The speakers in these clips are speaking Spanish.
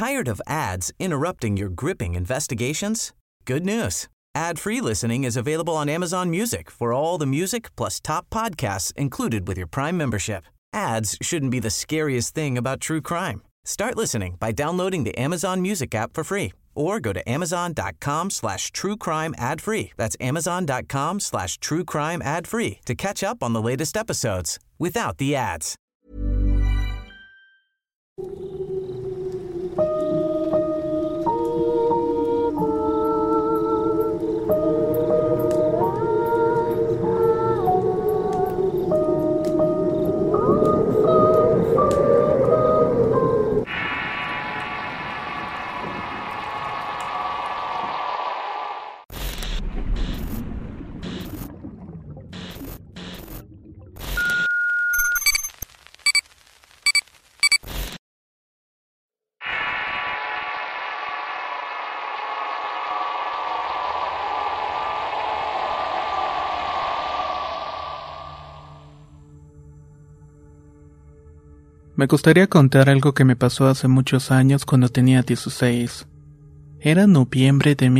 Tired of ads interrupting your gripping investigations? Good news. Ad-free listening is available on Amazon Music for all the music plus top podcasts included with your Prime membership. Ads shouldn't be the scariest thing about true crime. Start listening by downloading the Amazon Music app for free or go to amazon.com/truecrime ad-free. That's amazon.com/truecrime ad-free to catch up on the latest episodes without the ads. Me gustaría contar algo que me pasó hace muchos años cuando tenía 16. Era noviembre de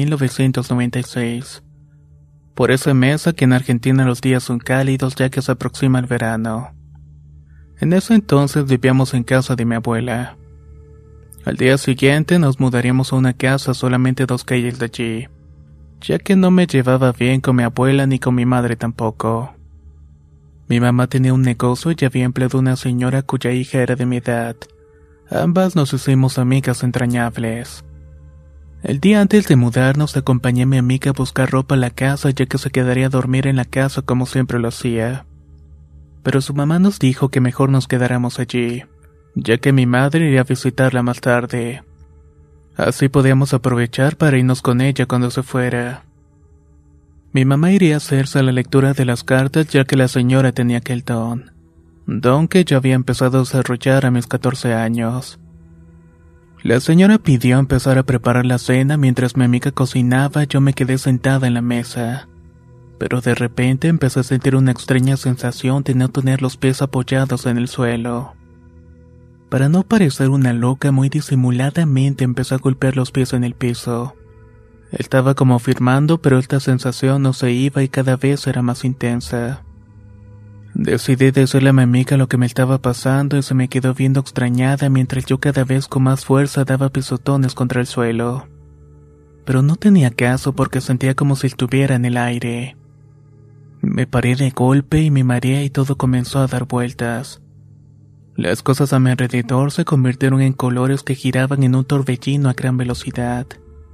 1996. Por ese mes aquí en Argentina los días son cálidos ya que se aproxima el verano. En ese entonces vivíamos en casa de mi abuela. Al día siguiente nos mudaríamos a una casa solamente 2 calles de allí, ya que no me llevaba bien con mi abuela ni con mi madre tampoco. Mi mamá tenía un negocio y había empleado una señora cuya hija era de mi edad. Ambas nos hicimos amigas entrañables. El día antes de mudarnos acompañé a mi amiga a buscar ropa a la casa ya que se quedaría a dormir en la casa como siempre lo hacía. Pero su mamá nos dijo que mejor nos quedáramos allí, ya que mi madre iría a visitarla más tarde. Así podíamos aprovechar para irnos con ella cuando se fuera. Mi mamá iría a hacerse a la lectura de las cartas ya que la señora tenía aquel don que yo había empezado a desarrollar a mis 14 años. La señora pidió empezar a preparar la cena mientras mi amiga cocinaba. Yo me quedé sentada en la mesa, pero de repente empecé a sentir una extraña sensación de no tener los pies apoyados en el suelo. Para no parecer una loca, muy disimuladamente empecé a golpear los pies en el piso. Estaba como afirmando, pero esta sensación no se iba y cada vez era más intensa. Decidí decirle a mi amiga lo que me estaba pasando y se me quedó viendo extrañada mientras yo cada vez con más fuerza daba pisotones contra el suelo. Pero no tenía caso porque sentía como si estuviera en el aire. Me paré de golpe y me mareé y todo comenzó a dar vueltas. Las cosas a mi alrededor se convirtieron en colores que giraban en un torbellino a gran velocidad.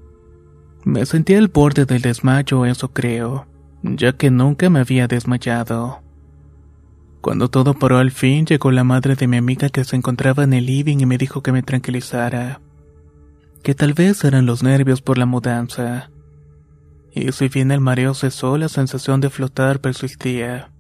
Me sentí al borde del desmayo, eso creo, ya que nunca me había desmayado. Cuando todo paró al fin, llegó la madre de mi amiga que se encontraba en el living y me dijo que me tranquilizara, que tal vez eran los nervios por la mudanza. Y si bien el mareo cesó, la sensación de flotar persistía.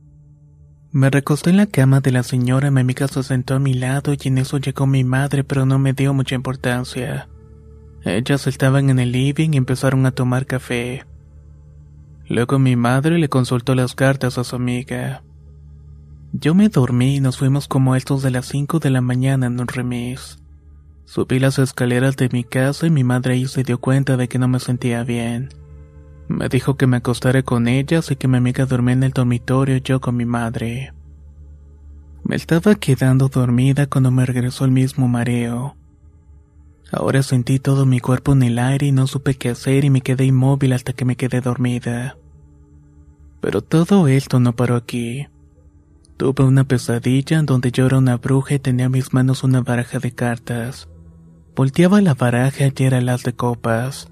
Me recosté en la cama de la señora, mi amiga se sentó a mi lado y en eso llegó mi madre, pero no me dio mucha importancia. Ellas estaban en el living y empezaron a tomar café. Luego mi madre le consultó las cartas a su amiga. Yo me dormí y nos fuimos como a estos de las 5 de la mañana en un remis. Subí las escaleras de mi casa y mi madre ahí se dio cuenta de que no me sentía bien. Me dijo que me acostara con ellas y que mi amiga dormía en el dormitorio y yo con mi madre. Me estaba quedando dormida cuando me regresó el mismo mareo. Ahora sentí todo mi cuerpo en el aire y no supe qué hacer y me quedé inmóvil hasta que me quedé dormida. Pero todo esto no paró aquí. Tuve una pesadilla en donde yo era una bruja y tenía en mis manos una baraja de cartas. Volteaba la baraja y era el as de copas.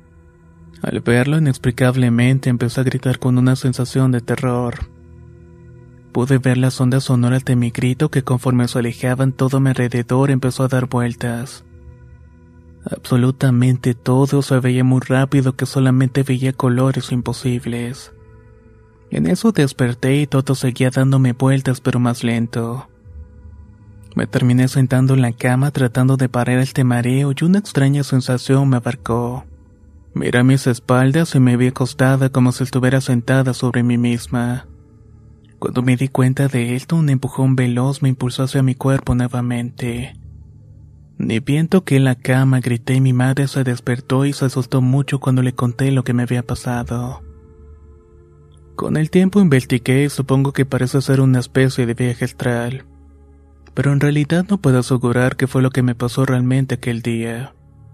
Al verlo inexplicablemente empecé a gritar con una sensación de terror. Pude ver las ondas sonoras de mi grito que conforme se alejaban todo a mi alrededor empezó a dar vueltas. Absolutamente todo se veía muy rápido que solamente veía colores imposibles. En eso desperté y todo seguía dándome vueltas pero más lento. Me terminé sentando en la cama tratando de parar este mareo y una extraña sensación me abarcó. Miré a mis espaldas y me vi acostada como si estuviera sentada sobre mí misma. Cuando me di cuenta de esto, un empujón veloz me impulsó hacia mi cuerpo nuevamente. Ni bien toqué en la cama, grité y mi madre se despertó y se asustó mucho cuando le conté lo que me había pasado. Con el tiempo investigué y supongo que parece ser una especie de viaje astral, pero en realidad no puedo asegurar qué fue lo que me pasó realmente aquel día.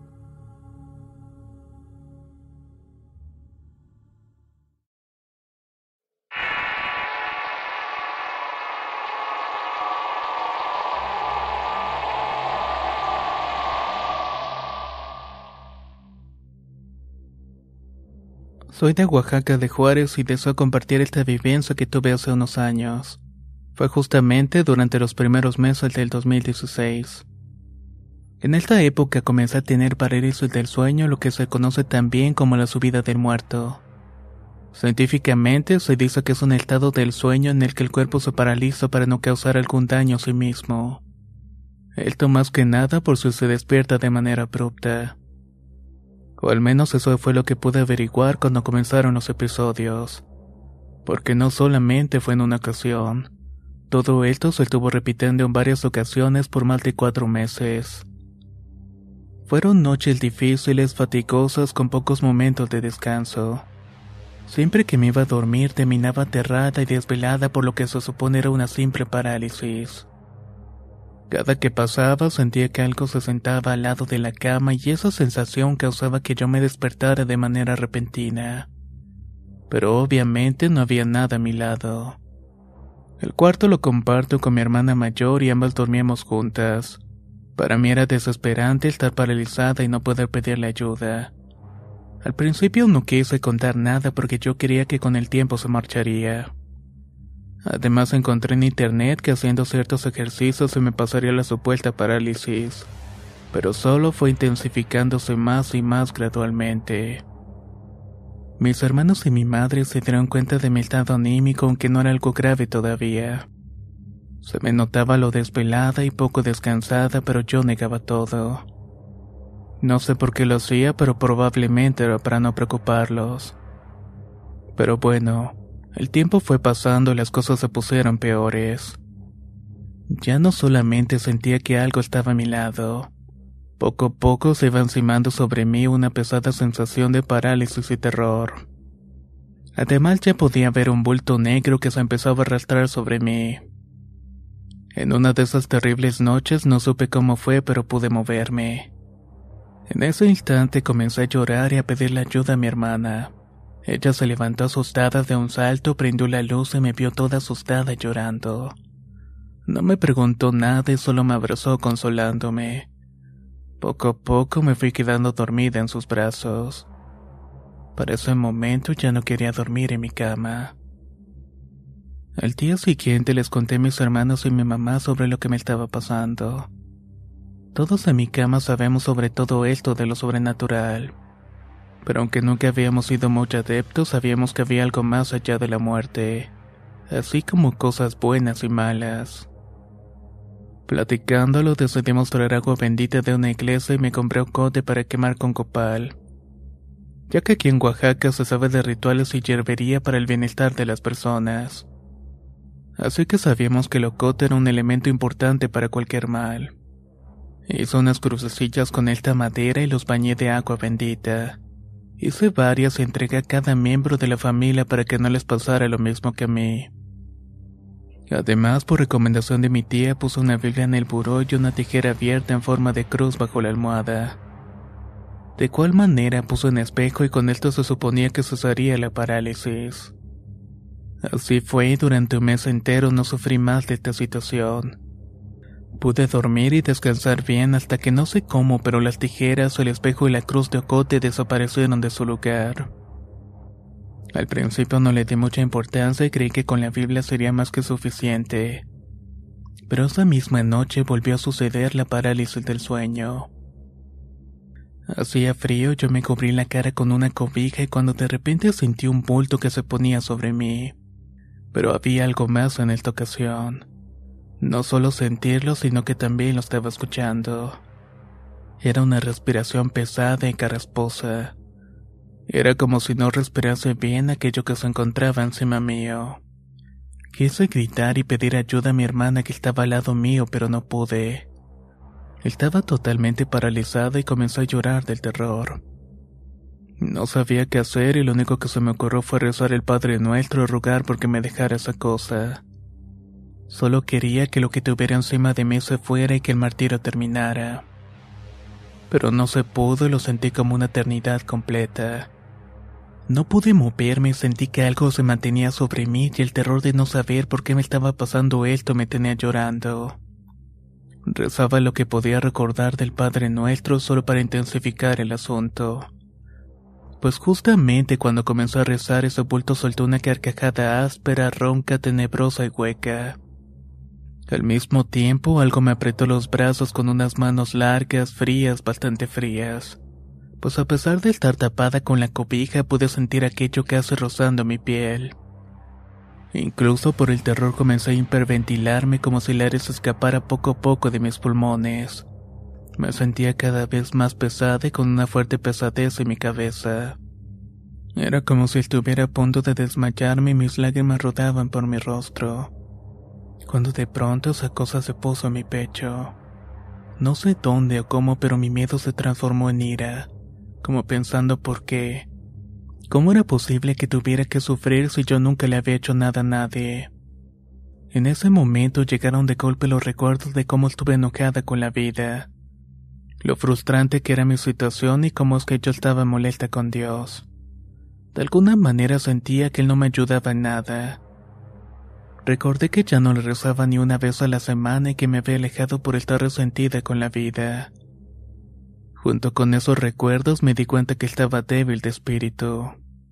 Soy de Oaxaca de Juárez y deseo compartir esta vivencia que tuve hace unos años. Fue justamente durante los primeros meses del 2016. En esta época comencé a tener parálisis del sueño, lo que se conoce también como la subida del muerto. Científicamente se dice que es un estado del sueño en el que el cuerpo se paraliza para no causar algún daño a sí mismo. Esto más que nada por si se despierta de manera abrupta. O al menos eso fue lo que pude averiguar cuando comenzaron los episodios. Porque no solamente fue en una ocasión. Todo esto se estuvo repitiendo en varias ocasiones por más de 4 meses. Fueron noches difíciles, fatigosas, con pocos momentos de descanso. Siempre que me iba a dormir terminaba aterrada y desvelada por lo que se supone era una simple parálisis. Cada que pasaba sentía que algo se sentaba al lado de la cama y esa sensación causaba que yo me despertara de manera repentina. Pero obviamente no había nada a mi lado. El cuarto lo comparto con mi hermana mayor y ambas dormíamos juntas. Para mí era desesperante estar paralizada y no poder pedirle ayuda. Al principio no quise contar nada porque yo quería que con el tiempo se marcharía. Además encontré en internet que haciendo ciertos ejercicios se me pasaría la supuesta parálisis, pero solo fue intensificándose más y más gradualmente. Mis hermanos y mi madre se dieron cuenta de mi estado anímico, aunque no era algo grave todavía. Se me notaba lo desvelada y poco descansada, pero yo negaba todo. No sé por qué lo hacía, pero probablemente era para no preocuparlos. Pero bueno, el tiempo fue pasando y las cosas se pusieron peores. Ya no solamente sentía que algo estaba a mi lado. Poco a poco se iba encimando sobre mí una pesada sensación de parálisis y terror. Además ya podía ver un bulto negro que se empezaba a arrastrar sobre mí. En una de esas terribles noches no supe cómo fue, pero pude moverme. En ese instante comencé a llorar y a pedirle ayuda a mi hermana. Ella se levantó asustada de un salto, prendió la luz y me vio toda asustada y llorando. No me preguntó nada y solo me abrazó consolándome. Poco a poco me fui quedando dormida en sus brazos. Para ese momento ya no quería dormir en mi cama. Al día siguiente les conté a mis hermanos y mi mamá sobre lo que me estaba pasando. Todos en mi cama sabemos sobre todo esto de lo sobrenatural. Pero aunque nunca habíamos sido muy adeptos, sabíamos que había algo más allá de la muerte, así como cosas buenas y malas. Platicándolo, decidimos traer agua bendita de una iglesia y me compré un cote para quemar con copal, ya que aquí en Oaxaca se sabe de rituales y hierbería para el bienestar de las personas. Así que sabíamos que el ocote era un elemento importante para cualquier mal. Hice unas crucecillas con esta madera y los bañé de agua bendita. Hice varias y entregué a cada miembro de la familia para que no les pasara lo mismo que a mí. Además, por recomendación de mi tía, puse una Biblia en el buró y una tijera abierta en forma de cruz bajo la almohada. De igual manera puse un espejo y con esto se suponía que cesaría la parálisis. Así fue y durante un mes entero no sufrí más de esta situación. Pude dormir y descansar bien hasta que no sé cómo, pero las tijeras, el espejo y la cruz de ocote desaparecieron de su lugar. Al principio no le di mucha importancia y creí que con la Biblia sería más que suficiente. Pero esa misma noche volvió a suceder la parálisis del sueño. Hacía frío, yo me cubrí la cara con una cobija y cuando de repente sentí un bulto que se ponía sobre mí. Pero había algo más en esta ocasión. No solo sentirlo, sino que también lo estaba escuchando. Era una respiración pesada y carrasposa. Era como si no respirase bien aquello que se encontraba encima mío. Quise gritar y pedir ayuda a mi hermana que estaba al lado mío, pero no pude. Estaba totalmente paralizada y comencé a llorar del terror. No sabía qué hacer y lo único que se me ocurrió fue rezar el Padre Nuestro y rogar porque me dejara esa cosa. Solo quería que lo que tuviera encima de mí se fuera y que el martirio terminara. Pero no se pudo y lo sentí como una eternidad completa. No pude moverme y sentí que algo se mantenía sobre mí y el terror de no saber por qué me estaba pasando esto me tenía llorando. Rezaba lo que podía recordar del Padre Nuestro solo para intensificar el asunto. Pues justamente cuando comenzó a rezar ese bulto soltó una carcajada áspera, ronca, tenebrosa y hueca. Al mismo tiempo algo me apretó los brazos con unas manos largas, frías, bastante frías. Pues a pesar de estar tapada con la cobija pude sentir aquello casi rozando mi piel. Incluso por el terror comencé a hiperventilarme como si el aire se escapara poco a poco de mis pulmones. Me sentía cada vez más pesada y con una fuerte pesadez en mi cabeza. Era como si estuviera a punto de desmayarme y mis lágrimas rodaban por mi rostro. Cuando de pronto esa cosa se puso en mi pecho. No sé dónde o cómo, pero mi miedo se transformó en ira, como pensando por qué. ¿Cómo era posible que tuviera que sufrir si yo nunca le había hecho nada a nadie? En ese momento llegaron de golpe los recuerdos de cómo estuve enojada con la vida, lo frustrante que era mi situación y cómo es que yo estaba molesta con Dios. De alguna manera sentía que Él no me ayudaba en nada. Recordé que ya no le rezaba ni una vez a la semana y que me había alejado por estar resentida con la vida. Junto con esos recuerdos me di cuenta que estaba débil de espíritu.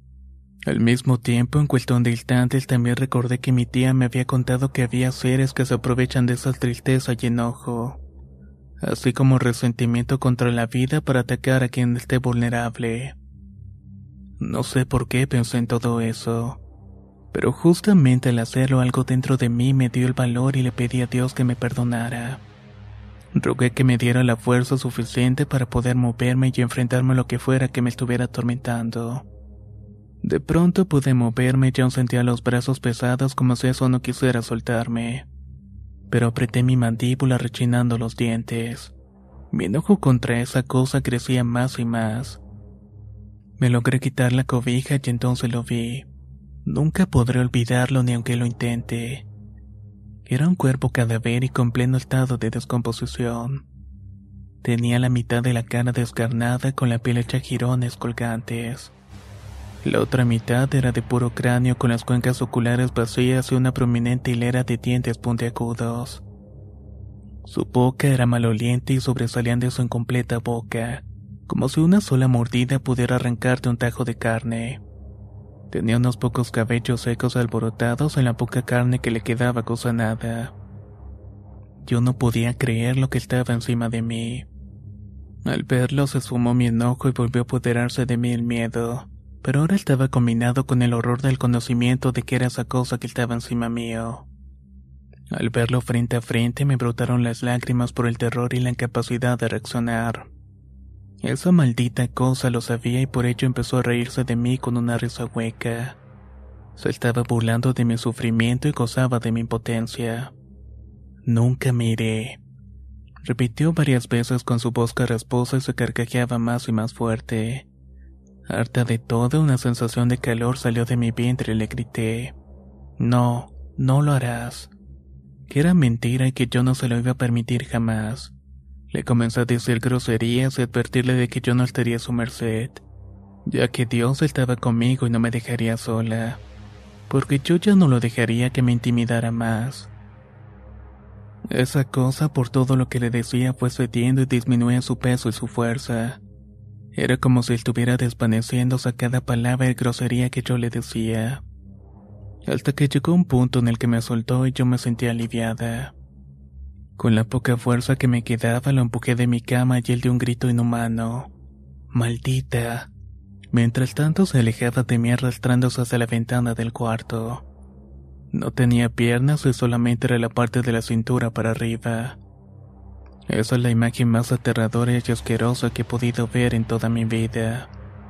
Al mismo tiempo, en cuestión de instantes, también recordé que mi tía me había contado que había seres que se aprovechan de esa tristeza y enojo, así como resentimiento contra la vida para atacar a quien esté vulnerable. No sé por qué pensé en todo eso, pero justamente al hacerlo algo dentro de mí me dio el valor y le pedí a Dios que me perdonara. Rogué que me diera la fuerza suficiente para poder moverme y enfrentarme a lo que fuera que me estuviera atormentando. De pronto pude moverme y aún sentía los brazos pesados como si eso no quisiera soltarme. Pero apreté mi mandíbula rechinando los dientes. Mi enojo contra esa cosa crecía más y más. Me logré quitar la cobija y entonces lo vi. Nunca podré olvidarlo ni aunque lo intente. Era un cuerpo cadavérico en pleno estado de descomposición. Tenía la mitad de la cara descarnada con la piel hecha jirones colgantes. La otra mitad era de puro cráneo con las cuencas oculares vacías y una prominente hilera de dientes puntiagudos. Su boca era maloliente y sobresalían de su incompleta boca, como si una sola mordida pudiera arrancarte un tajo de carne. Tenía unos pocos cabellos secos alborotados en la poca carne que le quedaba cocinada. Yo no podía creer lo que estaba encima de mí. Al verlo se esfumó mi enojo y volvió a apoderarse de mí el miedo, pero ahora estaba combinado con el horror del conocimiento de que era esa cosa que estaba encima mío. Al verlo frente a frente me brotaron las lágrimas por el terror y la incapacidad de reaccionar. Esa maldita cosa lo sabía y por ello empezó a reírse de mí con una risa hueca. Se estaba burlando de mi sufrimiento y gozaba de mi impotencia. Nunca me iré, repitió varias veces con su voz carrasposa y se carcajeaba más y más fuerte. Harta de todo, una sensación de calor salió de mi vientre y le grité: No, no lo harás. Que era mentira y que yo no se lo iba a permitir jamás. Le comencé a decir groserías y advertirle de que yo no estaría a su merced, ya que Dios estaba conmigo y no me dejaría sola, porque yo ya no lo dejaría que me intimidara más. Esa cosa, por todo lo que le decía, fue cediendo y disminuía su peso y su fuerza. Era como si estuviera desvaneciéndose a cada palabra y grosería que yo le decía, hasta que llegó un punto en el que me soltó y yo me sentí aliviada. Con la poca fuerza que me quedaba lo empujé de mi cama y él dio un grito inhumano: ¡Maldita! Mientras tanto se alejaba de mí arrastrándose hacia la ventana del cuarto. No tenía piernas y solamente era la parte de la cintura para arriba. Esa es la imagen más aterradora y asquerosa que he podido ver en toda mi vida.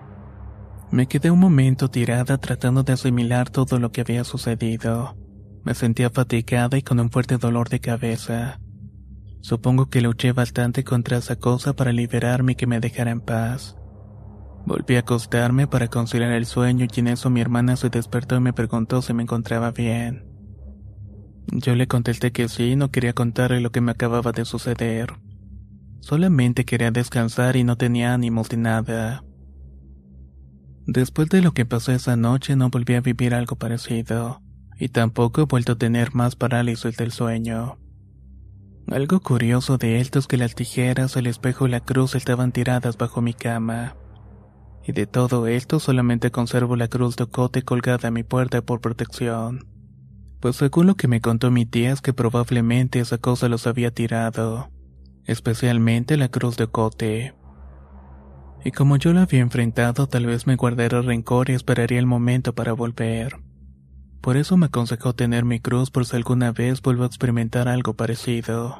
Me quedé un momento tirada tratando de asimilar todo lo que había sucedido. Me sentía fatigada y con un fuerte dolor de cabeza. Supongo que luché bastante contra esa cosa para liberarme y que me dejara en paz. Volví a acostarme para conciliar el sueño y en eso mi hermana se despertó y me preguntó si me encontraba bien. Yo le contesté que sí y no quería contarle lo que me acababa de suceder. Solamente quería descansar y no tenía ánimos de nada. Después de lo que pasó esa noche no volví a vivir algo parecido, y tampoco he vuelto a tener más parálisis del sueño. Algo curioso de esto es que las tijeras, el espejo y la cruz estaban tiradas bajo mi cama. Y de todo esto solamente conservo la cruz de ocote colgada a mi puerta por protección. Pues según lo que me contó mi tía es que probablemente esa cosa los había tirado, especialmente la cruz de ocote. Y como yo la había enfrentado, tal vez me guardaría rencor y esperaría el momento para volver. Por eso me aconsejó tener mi cruz por si alguna vez vuelvo a experimentar algo parecido.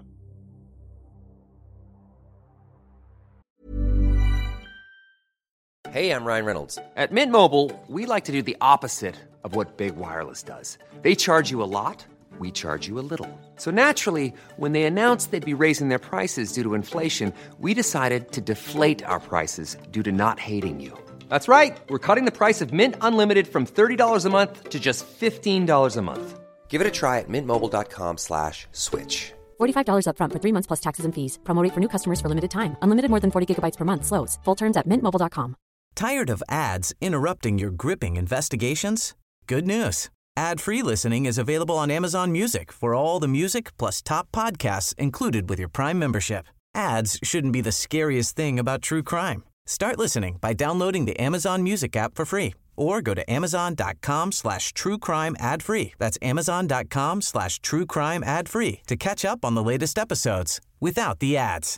Hey, I'm Ryan Reynolds. At Mint Mobile, we like to do the opposite of what Big Wireless does. They charge you a lot, we charge you a little. So naturally, when they announced they'd be raising their prices due to inflation, we decided to deflate our prices due to not hating you. That's right. We're cutting the price of Mint Unlimited from $30 a month to just $15 a month. Give it a try at mintmobile.com/switch. $45 up front for 3 months plus taxes and fees. Promo rate for new customers for limited time. Unlimited more than 40 gigabytes per month. Slows full terms at mintmobile.com. Tired of ads interrupting your gripping investigations? Good news. Ad-free listening is available on Amazon Music for all the music plus top podcasts included with your Prime membership. Ads shouldn't be the scariest thing about true crime. Start listening by downloading the Amazon Music app for free or go to amazon.com/truecrime ad-free. That's amazon.com/truecrime ad-free to catch up on the latest episodes without the ads.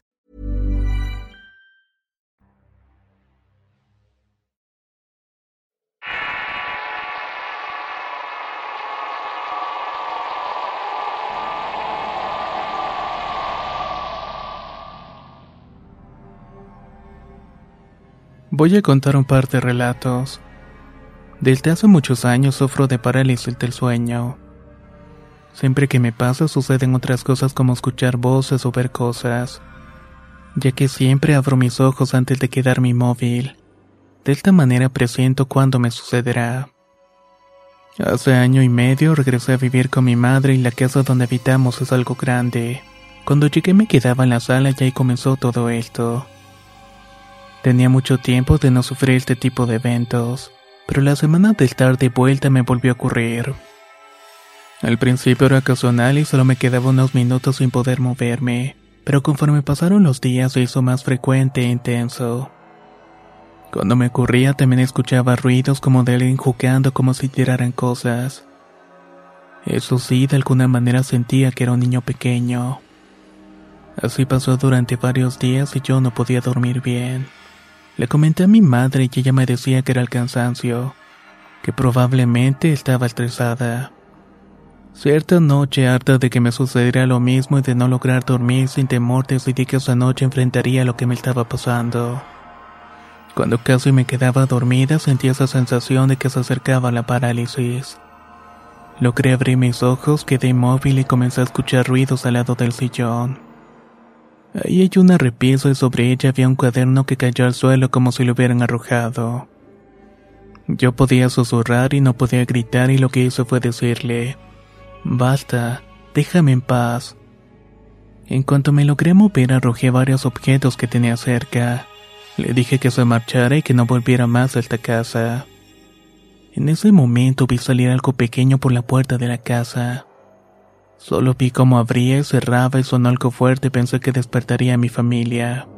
Voy a contar un par de relatos. Desde hace muchos años sufro de parálisis del sueño. Siempre que me pasa suceden otras cosas como escuchar voces o ver cosas, ya que siempre abro mis ojos antes de quedarme inmóvil. De esta manera presiento cuándo me sucederá. Hace año y medio regresé a vivir con mi madre y la casa donde habitamos es algo grande. Cuando llegué me quedaba en la sala y ahí comenzó todo esto. Tenía mucho tiempo de no sufrir este tipo de eventos, pero la semana de estar de vuelta me volvió a ocurrir. Al principio era ocasional y solo me quedaba unos minutos sin poder moverme, pero conforme pasaron los días se hizo más frecuente e intenso. Cuando me ocurría también escuchaba ruidos como de alguien jugando como si tiraran cosas. Eso sí, de alguna manera sentía que era un niño pequeño. Así pasó durante varios días y yo no podía dormir bien. Le comenté a mi madre y ella me decía que era el cansancio, que probablemente estaba estresada. Cierta noche, harta de que me sucediera lo mismo y de no lograr dormir sin temor, decidí que esa noche enfrentaría lo que me estaba pasando. Cuando casi me quedaba dormida, sentí esa sensación de que se acercaba la parálisis. Logré abrir mis ojos, quedé inmóvil y comencé a escuchar ruidos al lado del sillón. Ahí hay una repisa y sobre ella había un cuaderno que cayó al suelo como si lo hubieran arrojado. Yo podía susurrar y no podía gritar y lo que hice fue decirle: «Basta, déjame en paz». En cuanto me logré mover arrojé varios objetos que tenía cerca. Le dije que se marchara y que no volviera más a esta casa. En ese momento vi salir algo pequeño por la puerta de la casa. Solo vi cómo abría y cerraba y sonó algo fuerte y pensé que despertaría a mi familia.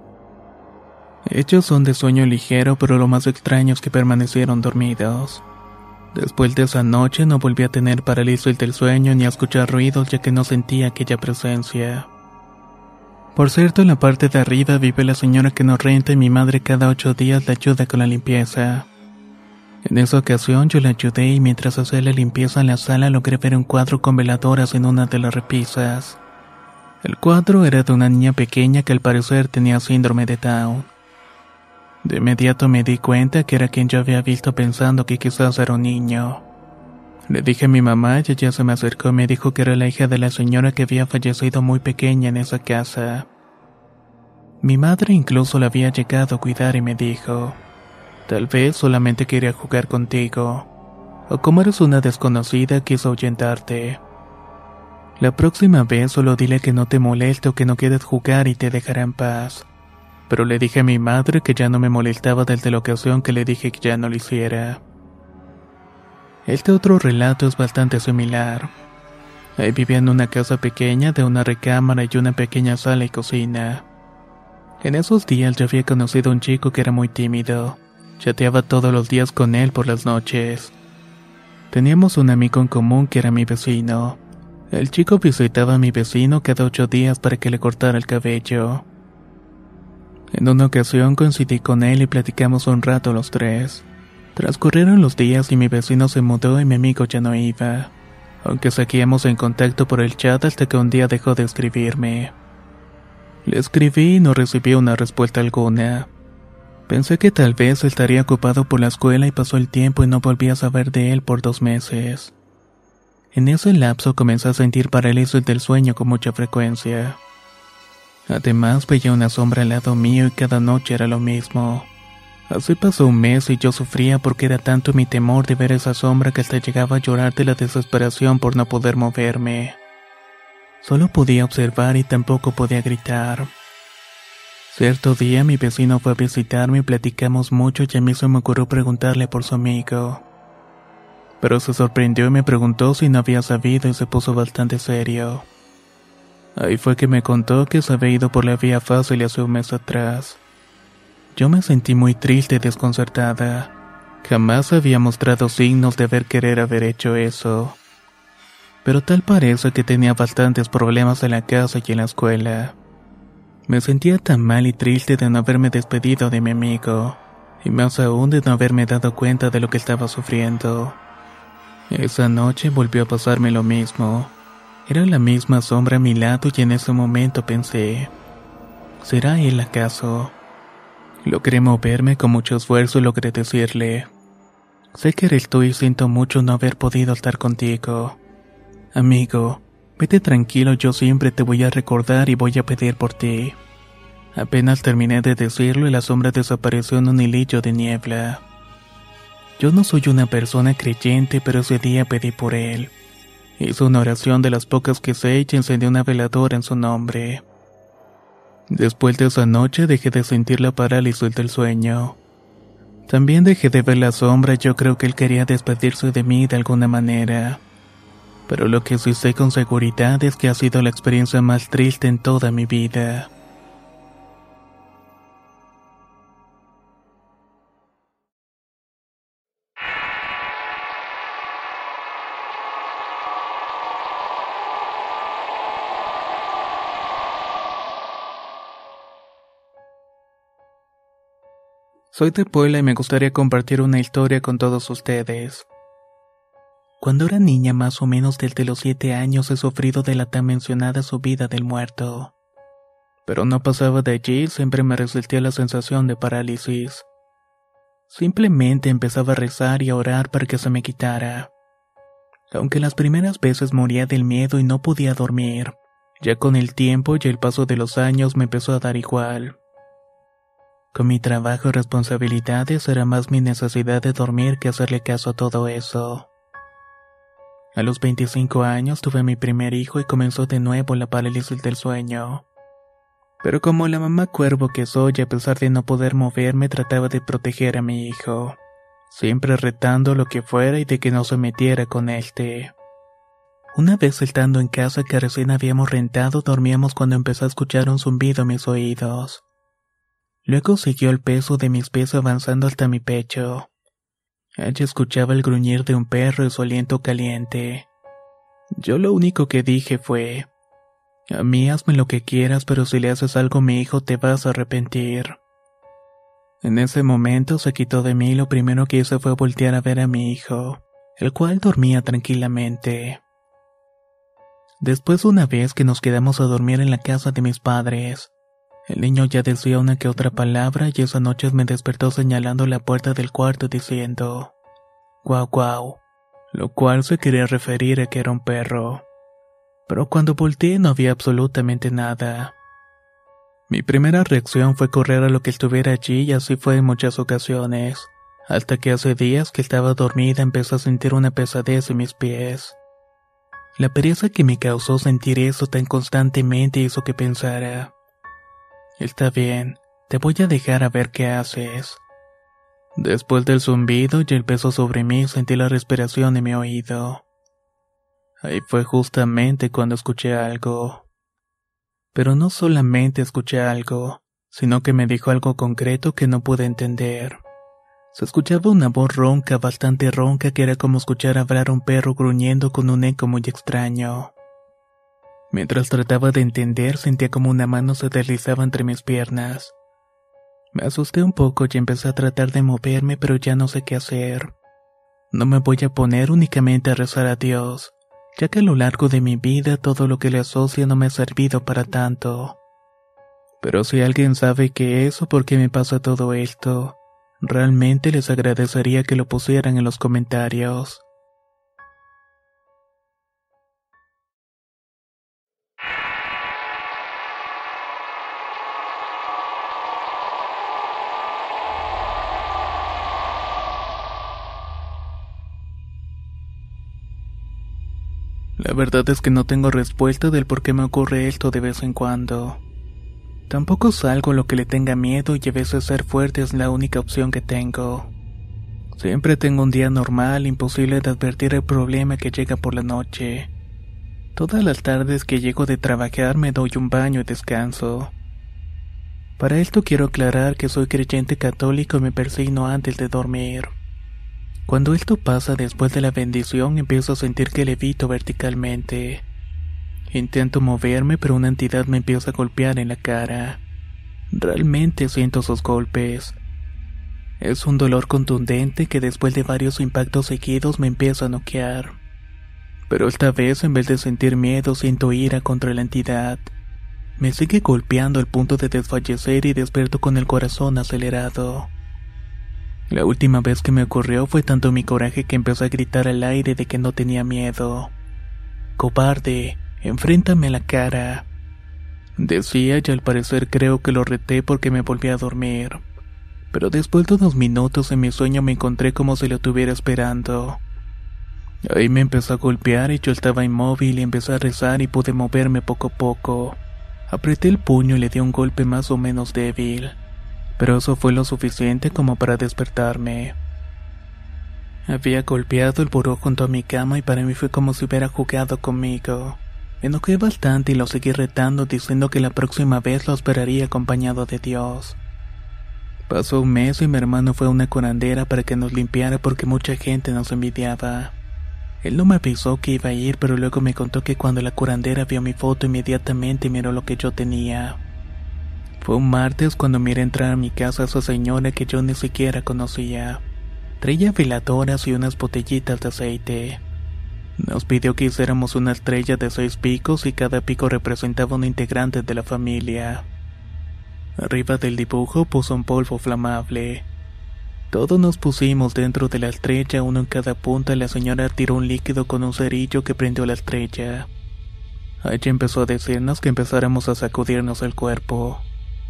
Ellos son de sueño ligero, pero lo más extraño es que permanecieron dormidos. Después de esa noche no volví a tener parálisis del sueño ni a escuchar ruidos ya que no sentía aquella presencia. Por cierto, en la parte de arriba vive la señora que nos renta y mi madre cada 8 días le ayuda con la limpieza. En esa ocasión yo le ayudé y mientras hacía la limpieza en la sala logré ver un cuadro con veladoras en una de las repisas. El cuadro era de una niña pequeña que al parecer tenía síndrome de Down. De inmediato me di cuenta que era quien yo había visto pensando que quizás era un niño. Le dije a mi mamá y ella se me acercó y me dijo que era la hija de la señora que había fallecido muy pequeña en esa casa. Mi madre incluso la había llegado a cuidar y me dijo: tal vez solamente quería jugar contigo, o como eres una desconocida quiso ahuyentarte. La próxima vez solo dile que no te moleste o que no quieres jugar y te dejará en paz. Pero le dije a mi madre que ya no me molestaba desde la ocasión que le dije que ya no lo hiciera. Este otro relato es bastante similar. Ahí vivía en una casa pequeña de una recámara y una pequeña sala y cocina. En esos días yo había conocido a un chico que era muy tímido. Chateaba todos los días con él por las noches. Teníamos un amigo en común que era mi vecino. El chico visitaba a mi vecino cada 8 días para que le cortara el cabello. En una ocasión coincidí con él y platicamos un rato los tres. Transcurrieron los días y mi vecino se mudó y mi amigo ya no iba, aunque seguíamos en contacto por el chat hasta que un día dejó de escribirme. Le escribí y no recibí una respuesta alguna. Pensé que tal vez estaría ocupado por la escuela y pasó el tiempo y no volví a saber de él por 2 meses. En ese lapso comencé a sentir parálisis del sueño con mucha frecuencia. Además veía una sombra al lado mío y cada noche era lo mismo. Así pasó un mes y yo sufría porque era tanto mi temor de ver esa sombra que hasta llegaba a llorar de la desesperación por no poder moverme. Solo podía observar y tampoco podía gritar. Cierto día mi vecino fue a visitarme y platicamos mucho y a mí se me ocurrió preguntarle por su amigo. Pero se sorprendió y me preguntó si no había sabido y se puso bastante serio. Ahí fue que me contó que se había ido por la vía fácil hace un mes atrás. Yo me sentí muy triste y desconcertada. Jamás había mostrado signos de querer haber hecho eso. Pero tal parece que tenía bastantes problemas en la casa y en la escuela. Me sentía tan mal y triste de no haberme despedido de mi amigo, y más aún de no haberme dado cuenta de lo que estaba sufriendo. Esa noche volvió a pasarme lo mismo. Era la misma sombra a mi lado y en ese momento pensé: ¿será él acaso? Logré moverme con mucho esfuerzo y logré decirle: sé que eres tú y siento mucho no haber podido estar contigo. Amigo, vete tranquilo, yo siempre te voy a recordar y voy a pedir por ti. Apenas terminé de decirlo y la sombra desapareció en un hilillo de niebla. Yo no soy una persona creyente, pero ese día pedí por él. Hice una oración de las pocas que sé y encendió una veladora en su nombre. Después de esa noche dejé de sentir la parálisis del sueño. También dejé de ver la sombra y yo creo que él quería despedirse de mí de alguna manera. Pero lo que sí sé con seguridad es que ha sido la experiencia más triste en toda mi vida. Soy de Puebla y me gustaría compartir una historia con todos ustedes. Cuando era niña, más o menos desde los 7 años, he sufrido de la tan mencionada subida del muerto. Pero no pasaba de allí, siempre me resistía la sensación de parálisis. Simplemente empezaba a rezar y a orar para que se me quitara. Aunque las primeras veces moría del miedo y no podía dormir, ya con el tiempo y el paso de los años me empezó a dar igual. Con mi trabajo y responsabilidades era más mi necesidad de dormir que hacerle caso a todo eso. A los 25 años tuve mi primer hijo y comenzó de nuevo la parálisis del sueño. Pero como la mamá cuervo que soy, a pesar de no poder moverme, trataba de proteger a mi hijo, siempre retando lo que fuera y de que no se metiera con éste. Una vez estando en casa que recién habíamos rentado, dormíamos cuando empezó a escuchar un zumbido en mis oídos. Luego siguió el peso de mis pies avanzando hasta mi pecho. Allí escuchaba el gruñir de un perro y su aliento caliente. Yo lo único que dije fue: a mí hazme lo que quieras, pero si le haces algo a mi hijo te vas a arrepentir. En ese momento se quitó de mí y lo primero que hice fue voltear a ver a mi hijo, el cual dormía tranquilamente. Después, una vez que nos quedamos a dormir en la casa de mis padres, el niño ya decía una que otra palabra y esa noche me despertó señalando la puerta del cuarto diciendo: guau guau, lo cual se quería referir a que era un perro. Pero cuando volteé no había absolutamente nada. Mi primera reacción fue correr a lo que estuviera allí y así fue en muchas ocasiones, hasta que hace días que estaba dormida empecé a sentir una pesadez en mis pies. La pereza que me causó sentir eso tan constantemente hizo que pensara: está bien, te voy a dejar a ver qué haces. Después del zumbido y el peso sobre mí sentí la respiración en mi oído. Ahí fue justamente cuando escuché algo. Pero no solamente escuché algo, sino que me dijo algo concreto que no pude entender. Se escuchaba una voz ronca, bastante ronca, que era como escuchar hablar a un perro gruñendo con un eco muy extraño. Mientras trataba de entender, sentía como una mano se deslizaba entre mis piernas. Me asusté un poco y empecé a tratar de moverme, pero ya no sé qué hacer. No me voy a poner únicamente a rezar a Dios, ya que a lo largo de mi vida todo lo que le asocia no me ha servido para tanto. Pero si alguien sabe qué es o por qué me pasa todo esto, realmente les agradecería que lo pusieran en los comentarios. La verdad es que no tengo respuesta del por qué me ocurre esto de vez en cuando. Tampoco es algo a lo que le tenga miedo y a veces ser fuerte es la única opción que tengo. Siempre tengo un día normal, imposible de advertir el problema que llega por la noche. Todas las tardes que llego de trabajar me doy un baño y descanso. Para esto quiero aclarar que soy creyente católico y me persigno antes de dormir. Cuando esto pasa después de la bendición empiezo a sentir que levito verticalmente. Intento moverme pero una entidad me empieza a golpear en la cara. Realmente siento esos golpes. Es un dolor contundente que después de varios impactos seguidos me empieza a noquear. Pero esta vez en vez de sentir miedo siento ira contra la entidad. Me sigue golpeando al punto de desfallecer y despierto con el corazón acelerado. La última vez que me ocurrió fue tanto mi coraje que empecé a gritar al aire de que no tenía miedo. «Cobarde, enfréntame a la cara», decía, y al parecer creo que lo reté porque me volví a dormir. Pero después de unos minutos en mi sueño me encontré como si lo estuviera esperando. Ahí me empezó a golpear y yo estaba inmóvil y empecé a rezar y pude moverme poco a poco. Apreté el puño y le di un golpe más o menos débil. Pero eso fue lo suficiente como para despertarme. Había golpeado el buró junto a mi cama y para mí fue como si hubiera jugado conmigo. Me enojé bastante y lo seguí retando diciendo que la próxima vez lo esperaría acompañado de Dios. Pasó un mes y mi hermano fue a una curandera para que nos limpiara porque mucha gente nos envidiaba. Él no me avisó que iba a ir, pero luego me contó que cuando la curandera vio mi foto inmediatamente miró lo que yo tenía. Fue un martes cuando miré entrar a mi casa a esa señora que yo ni siquiera conocía. Traía veladoras y unas botellitas de aceite. Nos pidió que hiciéramos una estrella de 6 picos y cada pico representaba un integrante de la familia. Arriba del dibujo puso un polvo flamable. Todos nos pusimos dentro de la estrella, uno en cada punta, y la señora tiró un líquido con un cerillo que prendió la estrella. Ella empezó a decirnos que empezáramos a sacudirnos el cuerpo.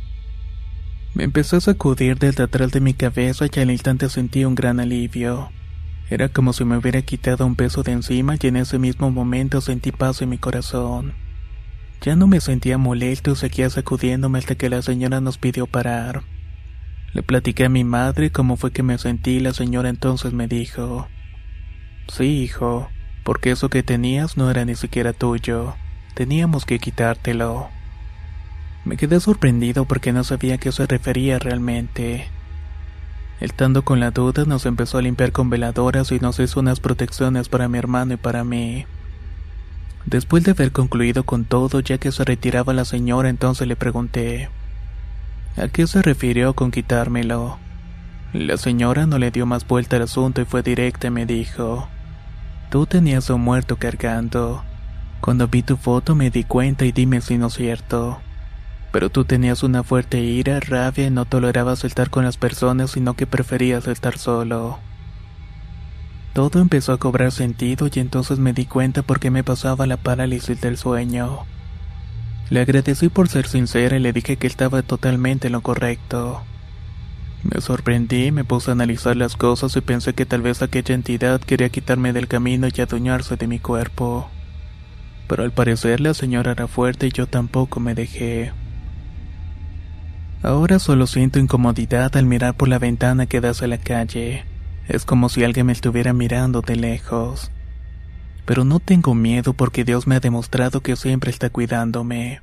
Me empecé a sacudir desde atrás de mi cabeza y al instante sentí un gran alivio. Era como si me hubiera quitado un peso de encima y en ese mismo momento sentí paz en mi corazón. Ya no me sentía molesto y seguía sacudiéndome hasta que la señora nos pidió parar. Le platiqué a mi madre cómo fue que me sentí y la señora entonces me dijo: «Sí, hijo, porque eso que tenías no era ni siquiera tuyo. Teníamos que quitártelo». Me quedé sorprendido porque no sabía a qué se refería realmente. Estando con la duda, nos empezó a limpiar con veladoras y nos hizo unas protecciones para mi hermano y para mí. Después de haber concluido con todo, ya que se retiraba la señora, entonces le pregunté: ¿a qué se refirió con quitármelo? La señora no le dio más vuelta al asunto y fue directa y me dijo: «Tú tenías a un muerto cargando. Cuando vi tu foto me di cuenta y dime si no es cierto. Pero tú tenías una fuerte ira, rabia y no tolerabas estar con las personas, sino que preferías estar solo». Todo empezó a cobrar sentido y entonces me di cuenta por qué me pasaba la parálisis del sueño. Le agradecí por ser sincera y le dije que estaba totalmente en lo correcto. Me sorprendí, me puse a analizar las cosas y pensé que tal vez aquella entidad quería quitarme del camino y adueñarse de mi cuerpo. Pero al parecer la señora era fuerte y yo tampoco me dejé. Ahora solo siento incomodidad al mirar por la ventana que da hacia la calle. Es como si alguien me estuviera mirando de lejos. Pero no tengo miedo porque Dios me ha demostrado que siempre está cuidándome.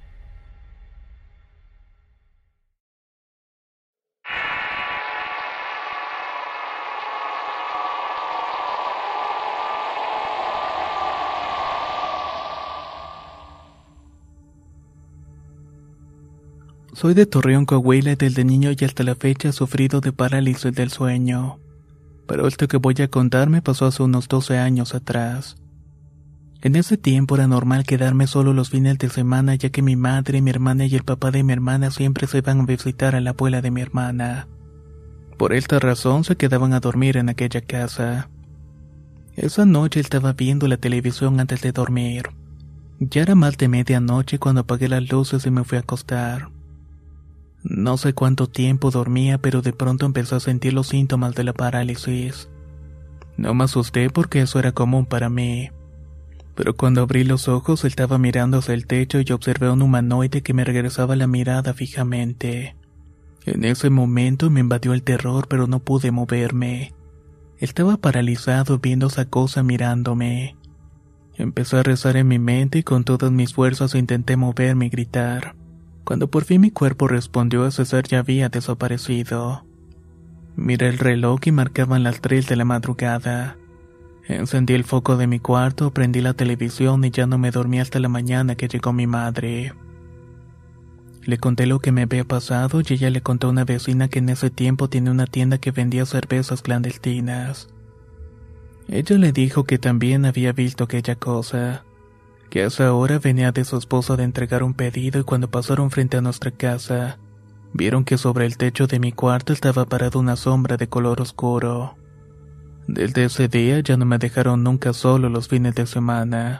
Soy de Torreón, Coahuila y desde niño y hasta la fecha he sufrido de parálisis del sueño. Pero esto que voy a contar me pasó hace unos 12 años atrás. En ese tiempo era normal quedarme solo los fines de semana ya que mi madre, mi hermana y el papá de mi hermana siempre se iban a visitar a la abuela de mi hermana. Por esta razón se quedaban a dormir en aquella casa. Esa noche estaba viendo la televisión antes de dormir. Ya era más de medianoche cuando apagué las luces y me fui a acostar. No sé cuánto tiempo dormía, pero de pronto empecé a sentir los síntomas de la parálisis. No me asusté porque eso era común para mí. Pero cuando abrí los ojos estaba mirando hacia el techo y observé a un humanoide que me regresaba la mirada fijamente. En ese momento me invadió el terror, pero no pude moverme. Estaba paralizado viendo esa cosa mirándome. Empecé a rezar en mi mente y con todas mis fuerzas intenté moverme y gritar. Cuando por fin mi cuerpo respondió, ese ser ya había desaparecido. Miré el reloj y marcaban las 3 de la madrugada. Encendí el foco de mi cuarto, prendí la televisión y ya no me dormí hasta la mañana que llegó mi madre. Le conté lo que me había pasado y ella le contó a una vecina que en ese tiempo tenía una tienda que vendía cervezas clandestinas. Ella le dijo que también había visto aquella cosa. Que a esa hora venía de su esposa de entregar un pedido y cuando pasaron frente a nuestra casa, vieron que sobre el techo de mi cuarto estaba parada una sombra de color oscuro. Desde ese día ya no me dejaron nunca solo los fines de semana.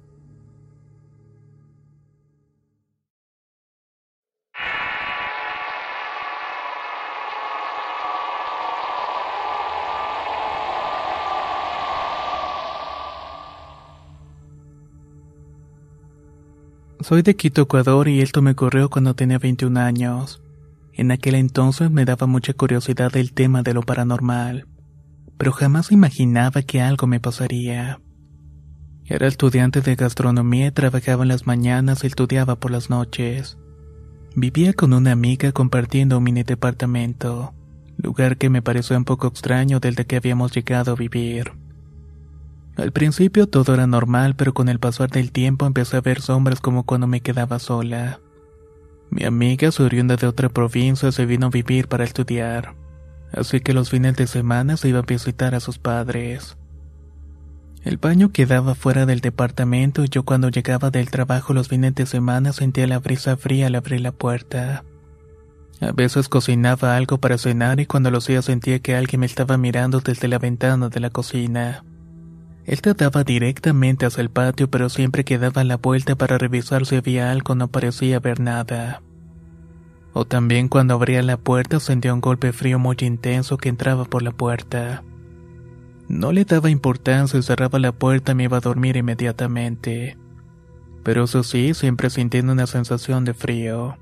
Soy de Quito, Ecuador, y esto me ocurrió cuando tenía 21 años. En aquel entonces me daba mucha curiosidad el tema de lo paranormal, pero jamás imaginaba que algo me pasaría. Era estudiante de gastronomía y trabajaba en las mañanas y estudiaba por las noches. Vivía con una amiga compartiendo un mini departamento, lugar que me pareció un poco extraño desde que habíamos llegado a vivir. Al principio todo era normal, pero con el pasar del tiempo empecé a ver sombras como cuando me quedaba sola. Mi amiga, oriunda de otra provincia, se vino a vivir para estudiar, así que los fines de semana se iba a visitar a sus padres. El baño quedaba fuera del departamento y yo cuando llegaba del trabajo los fines de semana sentía la brisa fría al abrir la puerta. A veces cocinaba algo para cenar y cuando lo hacía sentía que alguien me estaba mirando desde la ventana de la cocina. Esta daba directamente hacia el patio, pero siempre que daba la vuelta para revisar si había algo no parecía haber nada. O también cuando abría la puerta sentía un golpe frío muy intenso que entraba por la puerta. No le daba importancia y cerraba la puerta y me iba a dormir inmediatamente. Pero eso sí, siempre sintiendo una sensación de frío.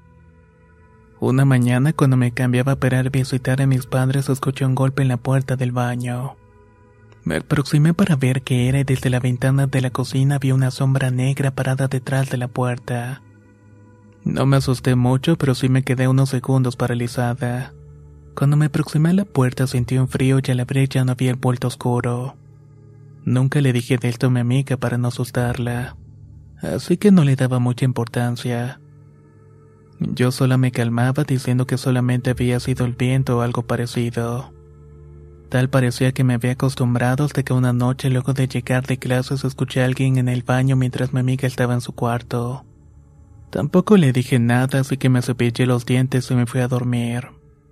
Una mañana cuando me cambiaba para ir a visitar a mis padres escuché un golpe en la puerta del baño. Me aproximé para ver qué era y desde la ventana de la cocina vi una sombra negra parada detrás de la puerta. No me asusté mucho, pero sí me quedé unos segundos paralizada. Cuando me aproximé a la puerta sentí un frío y al abrir ya no había el vuelto oscuro. Nunca le dije de esto a mi amiga para no asustarla, así que no le daba mucha importancia. Yo sola me calmaba diciendo que solamente había sido el viento o algo parecido. Tal parecía que me había acostumbrado hasta que una noche luego de llegar de clases escuché a alguien en el baño mientras mi amiga estaba en su cuarto. Tampoco le dije nada, así que me cepillé los dientes y me fui a dormir.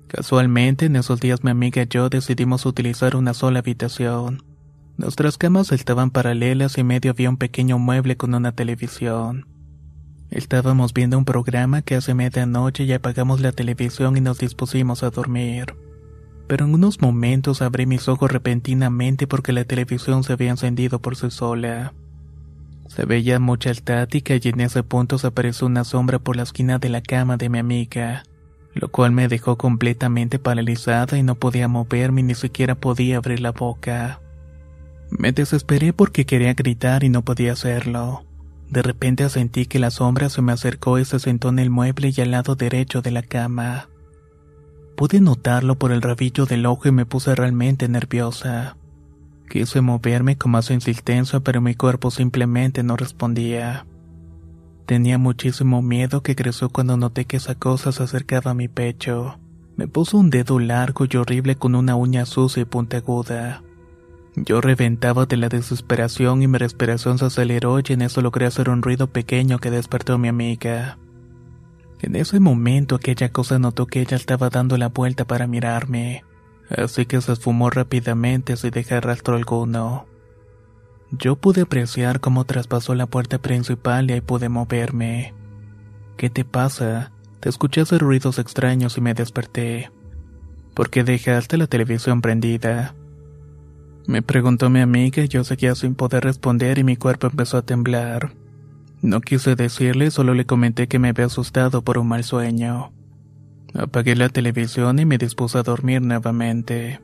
Casualmente, en esos días mi amiga y yo decidimos utilizar una sola habitación. Nuestras camas estaban paralelas y en medio había un pequeño mueble con una televisión. Estábamos viendo un programa que hace medianoche y apagamos la televisión y nos dispusimos a dormir. Pero en unos momentos abrí mis ojos repentinamente porque la televisión se había encendido por sí sola. Se veía mucha estática y en ese punto se apareció una sombra por la esquina de la cama de mi amiga, lo cual me dejó completamente paralizada y no podía moverme ni siquiera podía abrir la boca. Me desesperé porque quería gritar y no podía hacerlo. De repente sentí que la sombra se me acercó y se sentó en el mueble y al lado derecho de la cama. Pude notarlo por el rabillo del ojo y me puse realmente nerviosa. Quise moverme con más insistencia, pero mi cuerpo simplemente no respondía. Tenía muchísimo miedo que creció cuando noté que esa cosa se acercaba a mi pecho. Me puso un dedo largo y horrible con una uña sucia y puntiaguda. Yo reventaba de la desesperación y mi respiración se aceleró y en eso logré hacer un ruido pequeño que despertó a mi amiga. En ese momento aquella cosa notó que ella estaba dando la vuelta para mirarme, así que se esfumó rápidamente sin dejar rastro alguno. Yo pude apreciar cómo traspasó la puerta principal y ahí pude moverme. ¿Qué te pasa? Te escuché hacer ruidos extraños y me desperté. ¿Por qué dejaste la televisión prendida? Me preguntó mi amiga y yo seguía sin poder responder y mi cuerpo empezó a temblar. No quise decirle, solo le comenté que me había asustado por un mal sueño. Apagué la televisión y me dispuse a dormir nuevamente.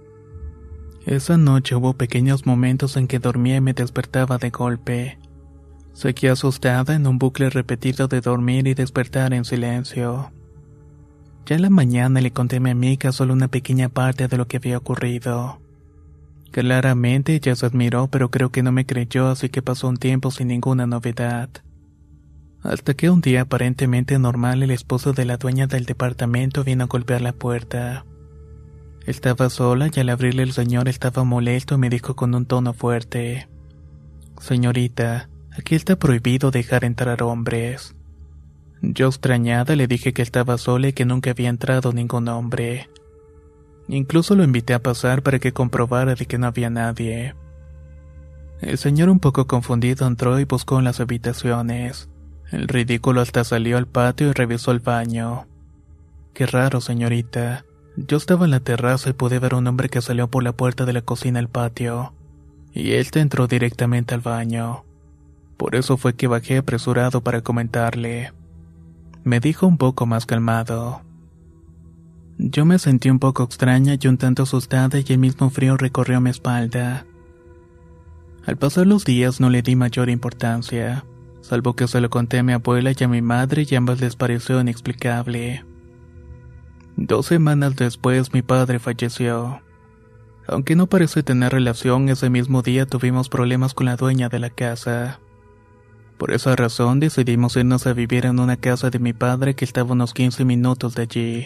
Esa noche hubo pequeños momentos en que dormía y me despertaba de golpe. Seguía asustada en un bucle repetido de dormir y despertar en silencio. Ya en la mañana le conté a mi amiga solo una pequeña parte de lo que había ocurrido. Claramente ella se admiró, pero creo que no me creyó, así que pasó un tiempo sin ninguna novedad. Hasta que un día aparentemente normal el esposo de la dueña del departamento vino a golpear la puerta. Estaba sola y al abrirle el señor estaba molesto y me dijo con un tono fuerte: «Señorita, aquí está prohibido dejar entrar hombres». Yo extrañada le dije que estaba sola y que nunca había entrado ningún hombre. Incluso lo invité a pasar para que comprobara de que no había nadie. El señor un poco confundido entró y buscó en las habitaciones. El ridículo hasta salió al patio y revisó el baño. «Qué raro, señorita. Yo estaba en la terraza y pude ver a un hombre que salió por la puerta de la cocina al patio. Y éste entró directamente al baño. Por eso fue que bajé apresurado para comentarle», me dijo un poco más calmado. Yo me sentí un poco extraña y un tanto asustada y el mismo frío recorrió mi espalda. Al pasar los días no le di mayor importancia, salvo que se lo conté a mi abuela y a mi madre y a ambas les pareció inexplicable. 2 semanas después mi padre falleció. Aunque no parece tener relación, ese mismo día tuvimos problemas con la dueña de la casa. Por esa razón decidimos irnos a vivir en una casa de mi padre que estaba a unos 15 minutos de allí.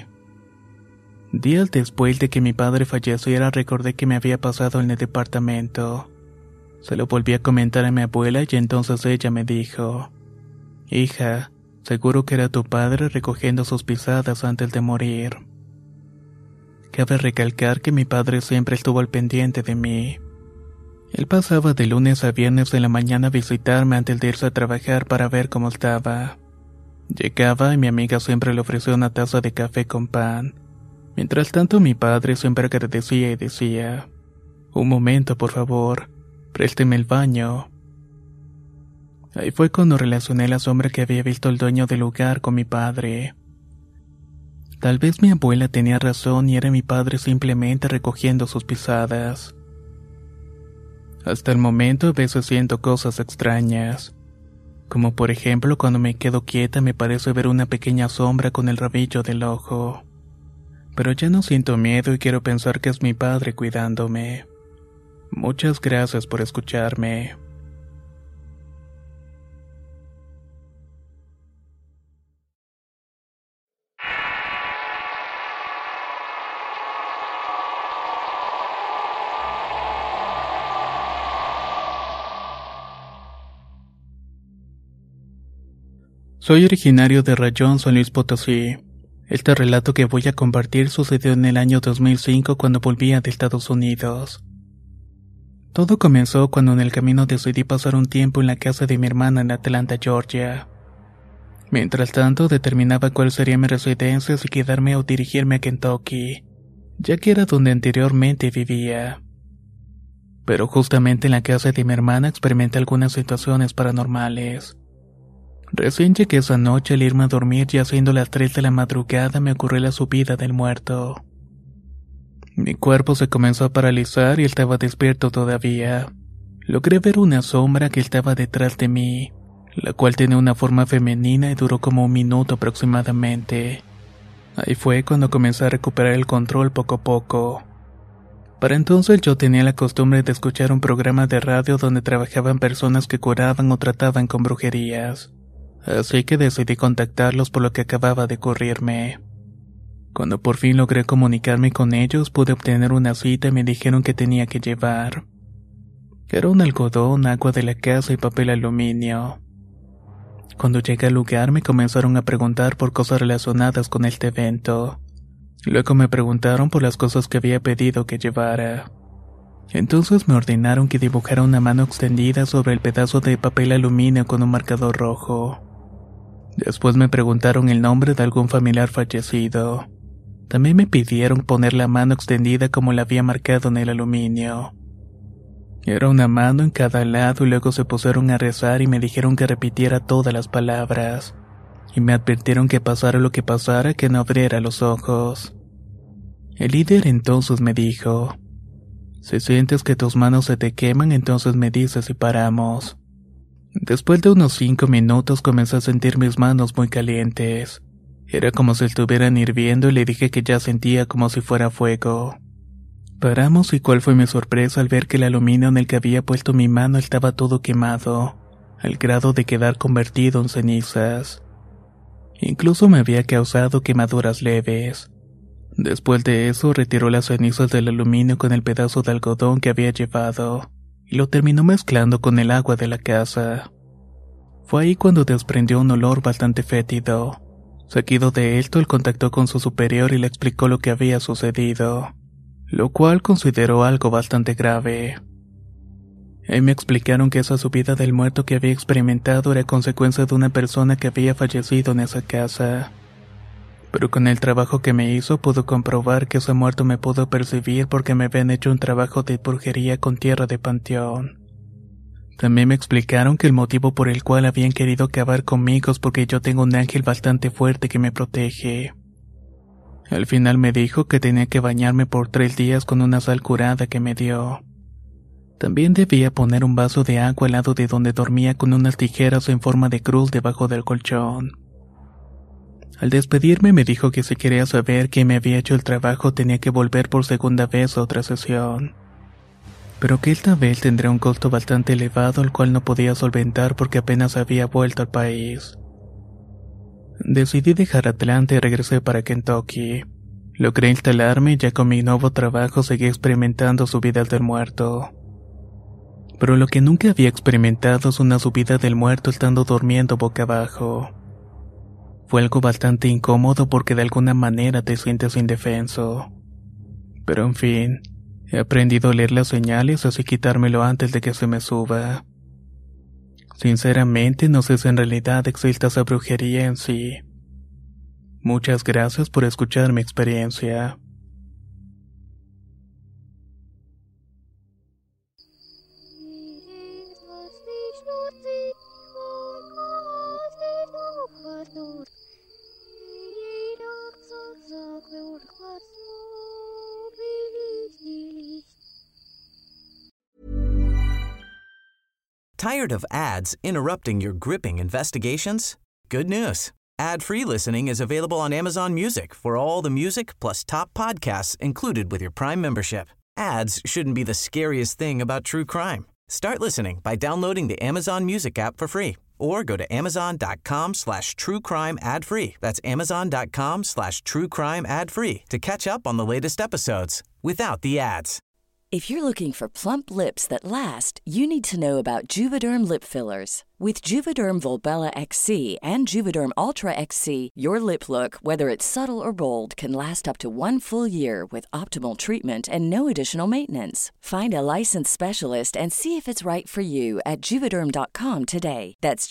Días después de que mi padre falleciera recordé que me había pasado en el departamento. Se lo volví a comentar a mi abuela y entonces ella me dijo: «Hija, seguro que era tu padre recogiendo sus pisadas antes de morir». Cabe recalcar que mi padre siempre estuvo al pendiente de mí. Él pasaba de lunes a viernes en la mañana a visitarme antes de irse a trabajar para ver cómo estaba. Llegaba y mi amiga siempre le ofreció una taza de café con pan. Mientras tanto mi padre siempre agradecía y decía: «Un momento, por favor, présteme el baño». Ahí fue cuando relacioné la sombra que había visto el dueño del lugar con mi padre. Tal vez mi abuela tenía razón y era mi padre simplemente recogiendo sus pisadas. Hasta el momento a veces siento cosas extrañas, como por ejemplo cuando me quedo quieta me parece ver una pequeña sombra con el rabillo del ojo. Pero ya no siento miedo y quiero pensar que es mi padre cuidándome. Muchas gracias por escucharme. Soy originario de Rayón, San Luis Potosí. Este relato que voy a compartir sucedió en el año 2005 cuando volvía de Estados Unidos. Todo comenzó cuando en el camino decidí pasar un tiempo en la casa de mi hermana en Atlanta, Georgia. Mientras tanto, determinaba cuál sería mi residencia, si quedarme o dirigirme a Kentucky, ya que era donde anteriormente vivía. Pero justamente en la casa de mi hermana experimenté algunas situaciones paranormales. Recién llegué esa noche al irme a dormir y siendo las 3 de la madrugada me ocurrió la subida del muerto. Mi cuerpo se comenzó a paralizar y estaba despierto todavía. Logré ver una sombra que estaba detrás de mí, la cual tenía una forma femenina y duró como 1 minuto aproximadamente. Ahí fue cuando comencé a recuperar el control poco a poco. Para entonces yo tenía la costumbre de escuchar un programa de radio donde trabajaban personas que curaban o trataban con brujerías. Así que decidí contactarlos por lo que acababa de ocurrirme. Cuando por fin logré comunicarme con ellos, pude obtener una cita y me dijeron que tenía que llevar. Era un algodón, agua de la casa y papel aluminio. Cuando llegué al lugar me comenzaron a preguntar por cosas relacionadas con este evento. Luego me preguntaron por las cosas que había pedido que llevara. Entonces me ordenaron que dibujara una mano extendida sobre el pedazo de papel aluminio con un marcador rojo. Después me preguntaron el nombre de algún familiar fallecido. También me pidieron poner la mano extendida como la había marcado en el aluminio. Era una mano en cada lado y luego se pusieron a rezar y me dijeron que repitiera todas las palabras. Y me advirtieron que pasara lo que pasara, que no abriera los ojos. El líder entonces me dijo: si sientes que tus manos se te queman, entonces me dices y paramos. Después de unos 5 minutos comencé a sentir mis manos muy calientes. Era como si estuvieran hirviendo y le dije que ya sentía como si fuera fuego. Paramos y cuál fue mi sorpresa al ver que el aluminio en el que había puesto mi mano estaba todo quemado, al grado de quedar convertido en cenizas. Incluso me había causado quemaduras leves. Después de eso retiró las cenizas del aluminio con el pedazo de algodón que había llevado y lo terminó mezclando con el agua de la casa. Fue ahí cuando desprendió un olor bastante fétido. Seguido de esto, él contactó con su superior y le explicó lo que había sucedido, lo cual consideró algo bastante grave. Ahí me explicaron que esa subida del muerto que había experimentado era consecuencia de una persona que había fallecido en esa casa. Pero con el trabajo que me hizo pudo comprobar que ese muerto me pudo percibir porque me habían hecho un trabajo de brujería con tierra de panteón. También me explicaron que el motivo por el cual habían querido acabar conmigo es porque yo tengo un ángel bastante fuerte que me protege. Al final me dijo que tenía que bañarme por 3 días con una sal curada que me dio. También debía poner un vaso de agua al lado de donde dormía con unas tijeras en forma de cruz debajo del colchón. Al despedirme me dijo que si quería saber quién me había hecho el trabajo tenía que volver por segunda vez a otra sesión. Pero que esta vez tendría un costo bastante elevado el cual no podía solventar porque apenas había vuelto al país. Decidí dejar Atlanta y regresé para Kentucky. Logré instalarme y ya con mi nuevo trabajo seguí experimentando subidas del muerto. Pero lo que nunca había experimentado es una subida del muerto estando durmiendo boca abajo. Fue algo bastante incómodo porque de alguna manera te sientes indefenso. Pero en fin, he aprendido a leer las señales, así quitármelo antes de que se me suba. Sinceramente no sé si en realidad existe esa brujería en sí. Muchas gracias por escuchar mi experiencia. Tired of ads interrupting your gripping investigations? Good news. Ad-free listening is available on Amazon Music for all the music plus top podcasts included with your Prime membership. Ads shouldn't be the scariest thing about true crime. Start listening by downloading the Amazon Music app for free or go to amazon.com/truecrime ad-free. That's amazon.com/truecrime ad-free to catch up on the latest episodes without the ads. If you're looking for plump lips that last, you need to know about Juvederm lip fillers. With Juvederm Volbella XC and Juvederm Ultra XC, your lip look, whether it's subtle or bold, can last up to 1 full year with optimal treatment and no additional maintenance. Find a licensed specialist and see if it's right for you at Juvederm.com today. That's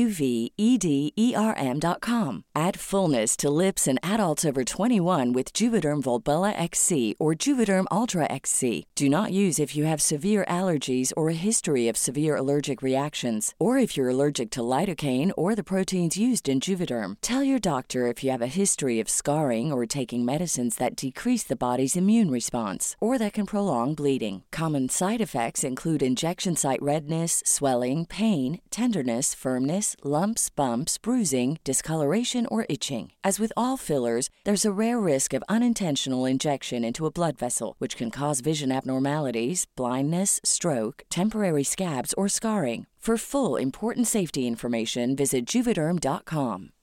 JUVEDERM.com. Add fullness to lips in adults over 21 with Juvederm Volbella XC or Juvederm Ultra XC. Do not use if you have severe allergies or a history of severe allergic reactions, or if you're allergic to lidocaine or the proteins used in Juvederm. Tell your doctor if you have a history of scarring or taking medicines that decrease the body's immune response or that can prolong bleeding. Common side effects include injection site redness, swelling, pain, tenderness, firmness, lumps, bumps, bruising, discoloration, or itching. As with all fillers, there's a rare risk of unintentional injection into a blood vessel, which can cause vision abnormalities, blindness, stroke, temporary scabs, or scarring. For full, important safety information, visit Juvederm.com.